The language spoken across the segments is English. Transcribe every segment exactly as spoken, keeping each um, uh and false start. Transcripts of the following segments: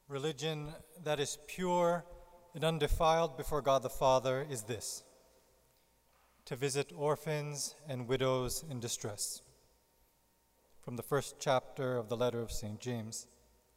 Religion that is pure and undefiled before God the Father is this: to visit orphans and widows in distress. From the first chapter of the letter of Saint James.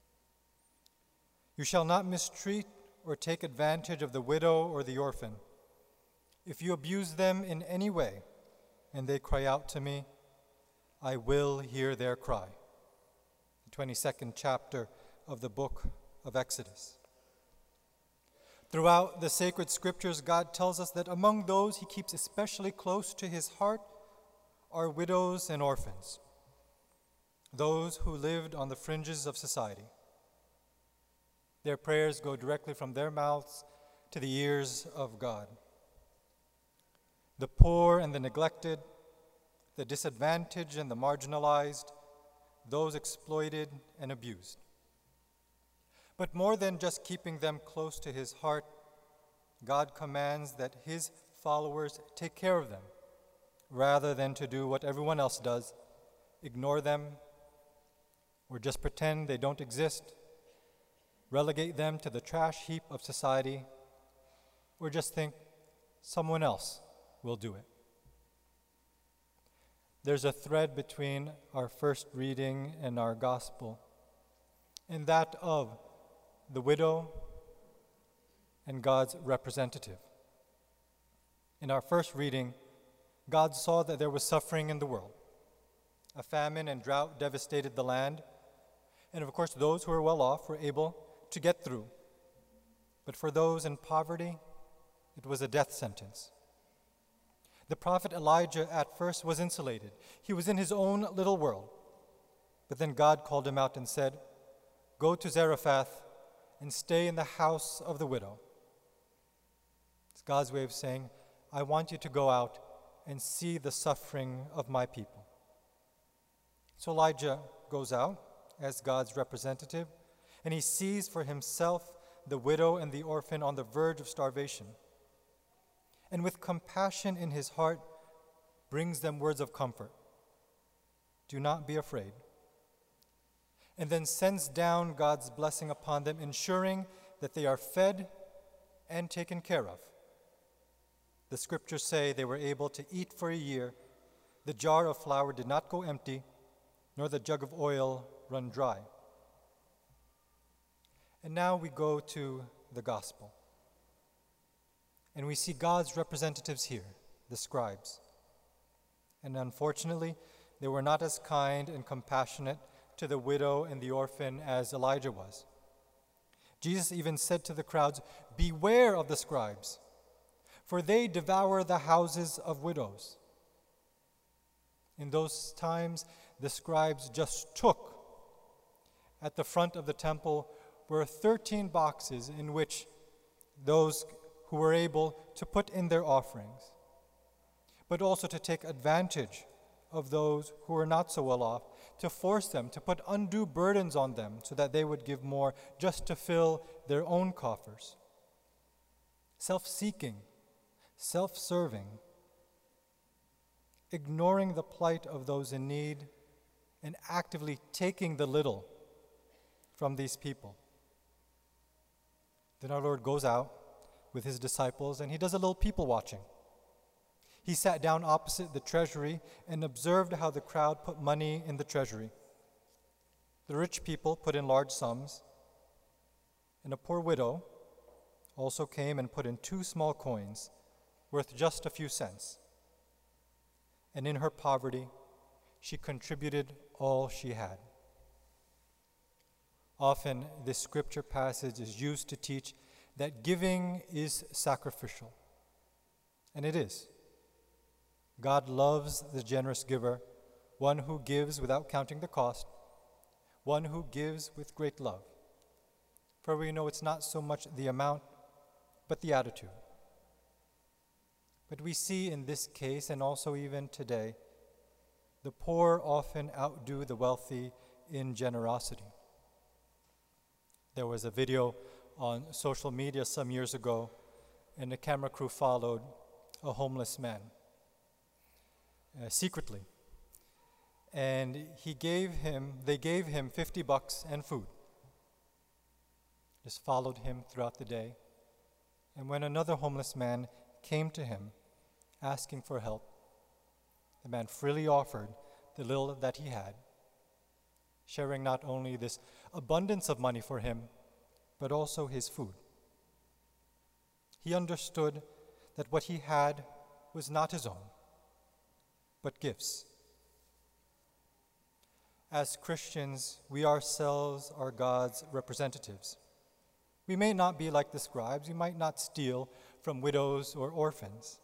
You shall not mistreat or take advantage of the widow or the orphan. If you abuse them in any way, and they cry out to me, I will hear their cry. The twenty-second chapter of the book of Exodus. Throughout the sacred scriptures, God tells us that among those he keeps especially close to his heart are widows and orphans, those who lived on the fringes of society. Their prayers go directly from their mouths to the ears of God. The poor and the neglected, the disadvantaged and the marginalized, those exploited and abused. But more than just keeping them close to his heart, God commands that his followers take care of them, rather than to do what everyone else does, ignore them, or just pretend they don't exist, relegate them to the trash heap of society, or just think someone else will do it. There's a thread between our first reading and our gospel, and that of the widow and God's representative. In our first reading, God saw that there was suffering in the world. A famine and drought devastated the land, and of course those who were well off were able to get through. But for those in poverty, it was a death sentence. The prophet Elijah at first was insulated. He was in his own little world. But then God called him out and said, go to Zarephath and stay in the house of the widow. It's God's way of saying, I want you to go out and see the suffering of my people. So Elijah goes out as God's representative, and he sees for himself the widow and the orphan on the verge of starvation. And with compassion in his heart, brings them words of comfort. Do not be afraid. And then sends down God's blessing upon them, ensuring that they are fed and taken care of. The scriptures say they were able to eat for a year. The jar of flour did not go empty, nor the jug of oil run dry. And now we go to the gospel. And we see God's representatives here, the scribes. And unfortunately, they were not as kind and compassionate to the widow and the orphan as Elijah was. Jesus even said to the crowds, beware of the scribes, for they devour the houses of widows. In those times, the scribes just took. At the front of the temple were thirteen boxes in which those who were able to put in their offerings, but also to take advantage of those who were not so well off, to force them, to put undue burdens on them so that they would give more just to fill their own coffers. Self-seeking, self-serving, ignoring the plight of those in need, and actively taking the little from these people. Then our Lord goes out with his disciples and he does a little people watching. He sat down opposite the treasury and observed how the crowd put money in the treasury. The rich people put in large sums, and a poor widow also came and put in two small coins worth just a few cents. And in her poverty, she contributed all she had. Often, this scripture passage is used to teach that giving is sacrificial. And it is. God loves the generous giver, one who gives without counting the cost, one who gives with great love. For we know it's not so much the amount, but the attitude. But we see in this case, and also even today, the poor often outdo the wealthy in generosity. There was a video on social media some years ago, and the camera crew followed a homeless man uh, secretly. And he gave him, they gave him fifty bucks and food. just followed him throughout the day. And when another homeless man came to him asking for help, the man freely offered the little that he had, sharing not only this abundance of money for him, but also his food. He understood that what he had was not his own, but gifts. As Christians, we ourselves are God's representatives. We may not be like the scribes, we might not steal from widows or orphans,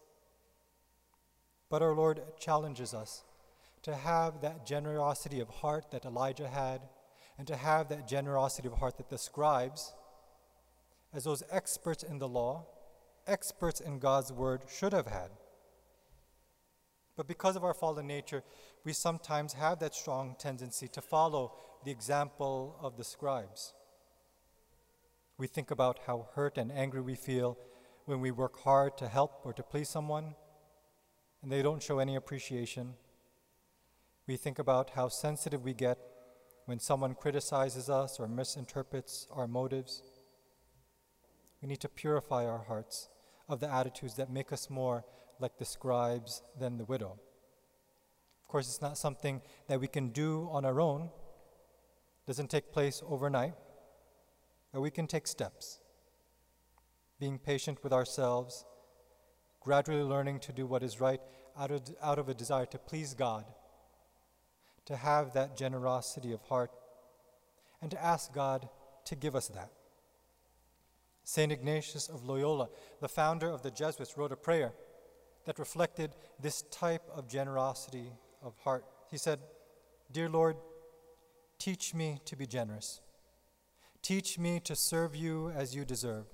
but our Lord challenges us to have that generosity of heart that Elijah had, and to have that generosity of heart that the scribes, as those experts in the law, experts in God's word, should have had. But because of our fallen nature, we sometimes have that strong tendency to follow the example of the scribes. We think about how hurt and angry we feel when we work hard to help or to please someone, and they don't show any appreciation. We think about how sensitive we get when someone criticizes us or misinterprets our motives. We need to purify our hearts of the attitudes that make us more like the scribes than the widow. Of course, it's not something that we can do on our own. It doesn't take place overnight, but we can take steps. Being patient with ourselves, gradually learning to do what is right out of, out of a desire to please God, to have that generosity of heart, and to ask God to give us that. Saint Ignatius of Loyola, the founder of the Jesuits, wrote a prayer that reflected this type of generosity of heart. He said, "Dear Lord, teach me to be generous. Teach me to serve you as you deserve,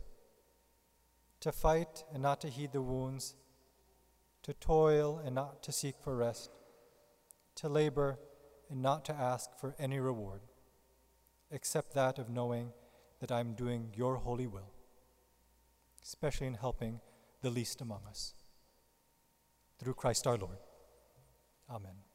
to fight and not to heed the wounds, to toil and not to seek for rest, to labor and not to ask for any reward, except that of knowing that I'm doing your holy will, especially in helping the least among us. Through Christ our Lord. Amen."